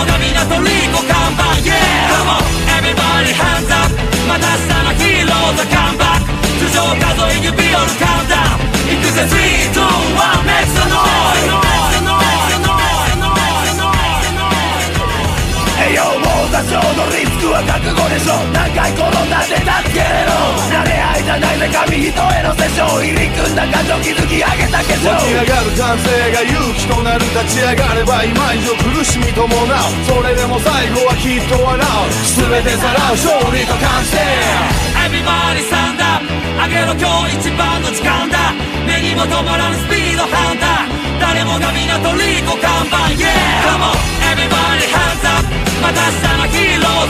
もが港リコ看板 Yeah Come on everybody hands up また明日のヒーローズカムバック頭上数え指折るカウンダウンいくぜ3、2、1 Make some noise栄養も多少のリスクは覚悟でしょ何回転んだって助けれろ慣れ合いじゃないぜ紙一重のセッション入り組んだ感情築き上げた化粧湧き上がる感性が勇気となる立ち上がれば今以上苦しみ伴うそれでも最後はきっと笑う全てさらう勝利と完成 Everybody stand up 上げろ今日一番の時間だ目にも止まらぬスピードハンター誰もが港リコ看板 Yeah Come on everybody hands up また明日のヒーロー